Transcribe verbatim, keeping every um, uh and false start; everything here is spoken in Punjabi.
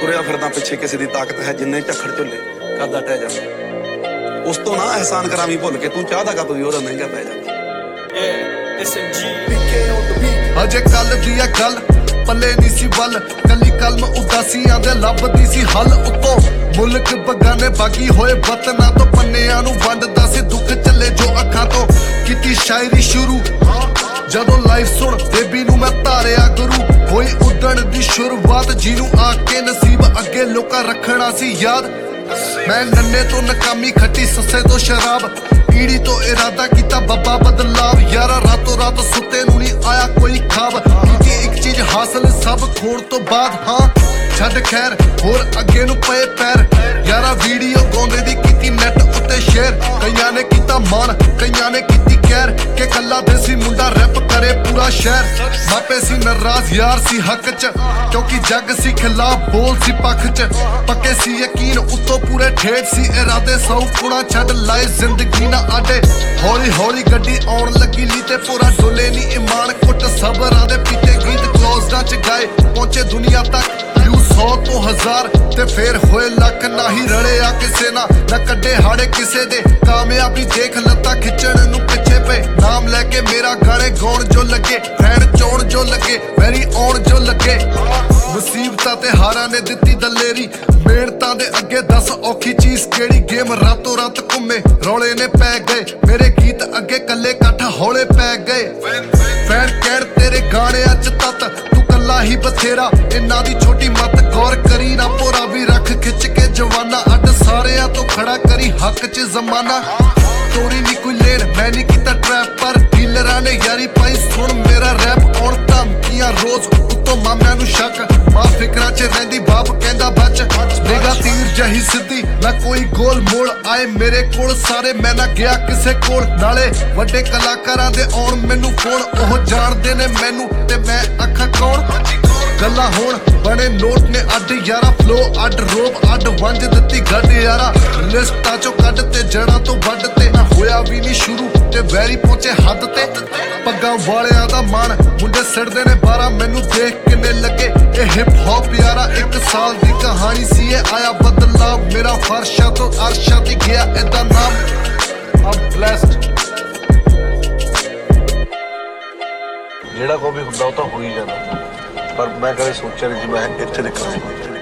ਤੁਰਿਆ ਫਿਰਦਾ ਪਿੱਛੇ ਕਿਸੇ ਦੀ ਤਾਕਤ ਹੈ ਜਿੰਨੇ ਝੱਖੜ ਝੁੱਲੇ ਕਰਦਾ ਟਹਿ ਜਾਂਦਾ। ਉਸ ਤੋਂ ਨਾ ਅਹਿਸਾਨ ਕਰਾਵੀਂ ਭੁੱਲ ਕੇ ਤੂੰ ਚਾਹਦਾ ਕਾ ਤੂੰ ਵੀ ਉਹਦਾ ਮਹਿੰਗਾ ਪੈ ਜਾਂਦਾ। ਅਜੇ ਕੱਲ ਦੀ ਆ ਗੱਲ ਪੱਲੇ ਨਹੀਂ ਸੀ ਵੱਲ ਕੱਲੀ ਕਲਮ ਉਦਾਸੀਆਂ ਦੇ ਲੱਭਦੀ ਸੀ ਹੱਲ। ਉੱਤੋਂ ਮੁਲਕ ਬਗਾਨੇ ਬਾਗੀ ਹੋਏ ਵਤਨਾਂ ਤੋਂ ਪੰਨਿਆਂ ਨੂੰ ਵੰਡਦਾ ਸੀ ਦੁੱਖ ਚੱਲੇ ਜੋ ਅੱਖਾਂ ਤੋਂ। ਕੀਤੀ ਸ਼ਾਇਰੀ ਸ਼ੁਰੂ ਜਦੋਂ ਲਾਈਵ ਸੁਣ ਬੇਬੀ ਨੂੰ ਮੈਂ ਧਾਰਿਆ ਗੁਰੂ। ਹੋਈ ਉੱਡਣ ਦੀ ਸ਼ੁਰੂਆਤ ਜਿਹਨੂੰ ਆ ਕੇ ਨਸੀਬ ਅੱਗੇ ਲੋਕਾਂ ਰੱਖਣਾ ਸੀ ਯਾਦ। ਮੈਂ ਨੰਨੇ ਤੋਂ ਨਕਾਮੀ ਖੱਟੀ ਸੱਸੇ ਤੋਂ ਸ਼ਰਾਬ ਈੜੀ ਤੋਂ ਇਰਾਦਾ ਕੀਤਾ ਬੱਬਾ ਬਦਲਾਵ। ਯਾਰਾ ਰਾਤੋਂ ਰਾਤ ਸੁੱਤੇ ਨੂੰ ਨਹੀਂ ਆਇਆ ਕੋਈ ਖਾਬ। ਕੀਤੀ ਇੱਕ ਚੀਜ਼ ਹਾਸਲ ਸਭ ਖੋਣ ਤੋਂ ਬਾਅਦ ਹਾਂ ਛੱਡ ਖੈਰ ਹੋਰ ਅੱਗੇ ਨੂੰ ਪਏ ਪੈਰ। ਯਾਰਾ ਵੀਡੀਓ ਗਾਉਂਦੇ ਦੀ ਕੀਤੀ ਨੈਟ ਉੱਤੇ ਸ਼ੇਅਰ। ਕਈਆਂ ਨੇ ਕੀਤਾ ਮਾਣ ਕਈਆਂ ਨੇ ਕੀਤੀ ਕਹਿਰ ਕਿ ਕੱਲਾ ਦੇਸੀ ਮੁੰਡਾ ਰੈਪ ਕਰੇ ਪੂਰਾ ਸ਼ਹਿਰ। ਮਾਪੇ ਸੀ ਨਾਰਾਜ਼ ਯਾਰ ਸੀ ਹੱਕ ਚ ਕਿਉਂਕਿ ਜੱਗ ਸੀ ਖਿਲਾਫ ਬੋਲ ਸੀ ਪੱਖ ਚ। ਪੱਕੇ ਸੀ ਯਕੀਨ ਉੱਤੋਂ ਪੂਰੇ ਠੇਠ ਸੀ ਇਰਾਦੇ ਸੌ ਕੁਣਾ ਛੱਡ ਲਾਏ ਜ਼ਿੰਦਗੀ ਨਾ ਆਡੇ। ਹੌਲੀ ਹੌਲੀ ਗੱਡੀ ਆਉਣ ਲੱਗੀ ਲੀ ਤੇ ਪੂਰਾ ਡੋਲੇ ਨੀ ਇਮਾਨ ਕੁੱਟ ਸਬਰਾਂ ਦੇ ਪੀਤੇ ਗੀਤ ਕਲੋਜ਼ਡਾਂ ਚ ਗਾਏ ਪਹੁੰਚੇ ਦੁਨੀਆ ਤੱਕ ਸੌ ਤੋਂ ਹਜ਼ਾਰ ਤੇ ਫੇਰ ਹੋਏ ਲੱਖ। ਨਾ ਹੀ ਰਲੇ ਆ ਕਿਸੇ ਨਾ ਨਾ ਕੱਢੇ ਹਾੜੇ ਕਿਸੇ ਦੇ। ਕਾਮਯਾਬੀ ਦੇਖ ਲੱਤਾਂ ਖਿੱਚਣ ਨੂੰ ਪਿੱਛੇ ਪਏ ਨਾਮ ਲੈ ਕੇ ਮੇਰਾ ਗਾਣੇ ਗਾਉਣ ਜੋ ਲੱਗੇ ਫੈਨ ਚੋਣ ਜੋ ਲੱਗੇ ਵੈਰੀ ਆਉਣ ਜੋ ਲੱਗੇ। ਮੁਸੀਬਤਾਂ ਤੇ ਹਾਰਾਂ ਨੇ ਦਿੱਤੀ ਦਲੇਰੀ ਮਿਹਨਤਾਂ ਦੇ ਅੱਗੇ ਦੱਸ ਔਖੀ ਚੀਜ਼ ਕਿਹੜੀ। ਗੇਮ ਰਾਤੋਂ ਰਾਤ ਘੁੰਮੇ ਰੌਲੇ ਨੇ ਪੈ ਗਏ ਮੇਰੇ ਗੀਤ ਅੱਗੇ ਕੱਲੇ ਕੱਠ ਹੌਲੇ ਪੈ ਗਏ। ਫੈਨ ਕਹਿਣ ਤੇਰੇ ਗਾਣਿਆਂ ਚ ਤੱਤ ਤੂੰ ਕੱਲਾ ਹੀ ਬਥੇਰਾ ਇਹਨਾਂ ਦੀ ਛੋਟੀ ਮੱਤ ਗੌਰ ਕਰੀ ਨਾ ਭੋਰਾ ਵੀ ਰੱਖ ਖਿੱਚ ਕੇ ਜਵਾਨਾ ਅੱਡ ਸਾਰਿਆਂ ਤੋਂ ਖੜਾ ਕਰੀ ਹੱਕ ਚ ਜ਼ਮਾਨਾ। ਤੋੜੀ ਨੀ ਕੋਈ ਲੈਣ ਮੈਂ ਨੀ ਕੀਤਾ ਟਰੈਪ ਪਰ ਡੀਲਰਾਂ ਨੇ ਯਾਰੀ ਪਾਈ ਸੁਣ ਮੇਰਾ ਰੈਪ ਆਉਣ ਧਮਕੀਆਂ ਰੋਜ਼ ਉੱਤੋਂ ਮਾਮਿਆਂ ਨੂੰ ਸ਼ੱਕ। ਮਾਂ ਫਿਕਰਾਂ ਚ ਰਹਿੰਦੀ ਬਾਪ ਕਹਿੰਦਾ ਬਚ ਨਿਗਾ ਤੀਰ ਜਹੀ ਸਿੱਧੀ ਨਾ ਕੋਈ ਗੋਲ ਮੋੜ ਆਏ ਮੇਰੇ ਕੋਲ ਸਾਰੇ ਮੈਂ ਨਾ ਗਿਆ ਕਿਸੇ ਕੋਲ। ਨਾਲੇ ਵੱਡੇ ਕਲਾਕਾਰਾਂ ਦੇ ਆਉਣ ਮੈਨੂੰ ਫੋਨ ਉਹ ਜਾਣਦੇ ਨੇ ਮੈਨੂੰ ਤੇ ਮੈਂ ਅੱਖਾਂ ਕੌਣ। ਗੱਲਾਂ ਹੁਣ ਬਣੇ ਨੋਟ ਨੇ ਅੱਡ ਯਾਰਾ ਫਲੋ ਅੱਡ ਰੋਬ ਅੱਡ ਵੰਜ ਦਿੱਤੀ ਗੱਡ ਯਾਰਾ। ਲਿਸਟਾਂ ਚੋਂ ਕੱਢ ਤੇ ਜੜਾਂ ਤੋਂ ਵੱਢ ਤੇ ਨਾ ਹੋਇਆ ਵੀ ਨਹੀਂ ਸ਼ੁਰੂ ਤੇ ਵੈਰੀ ਪਹੁੰਚੇ ਹੱਦ ਤੇ। ਪੱਗਾਂ ਵਾਲਿਆਂ ਦਾ ਮਾਣ ਮੁੰਡੇ ਸਿੜਦੇ ਨੇ ਬਾਰਾਂ ਮੈਨੂੰ ਦੇਖ ਕਿੰਨੇ ਲੱਗੇ ਇਹ ਹਿਪ ਹੌਪ ਯਾਰਾ। ਇੱਕ ਸਾਲ ਦੀ ਕਹਾਣੀ ਸੀ ਇਹ ਆਇਆ ਬਦਲਾਵ ਮੇਰਾ ਫਰਸ਼ਾਂ ਤੋਂ ਅਰਸ਼ਾਂ ਤੇ ਗਿਆ ਏਦਾਂ ਨਾਮ। I'm blessed। ਜਿਹੜਾ ਕੋਈ ਵੀ ਹੁੰਦਾ ਉਹ ਤਾਂ ਹੋ ਹੀ ਜਾਂਦਾ ਪਰ ਮੈਂ ਕਦੇ ਸੋਚਿਆ ਨਹੀਂ ਸੀ ਮੈਂ ਇੱਥੇ ਨਿਕਲਾਂਗਾ।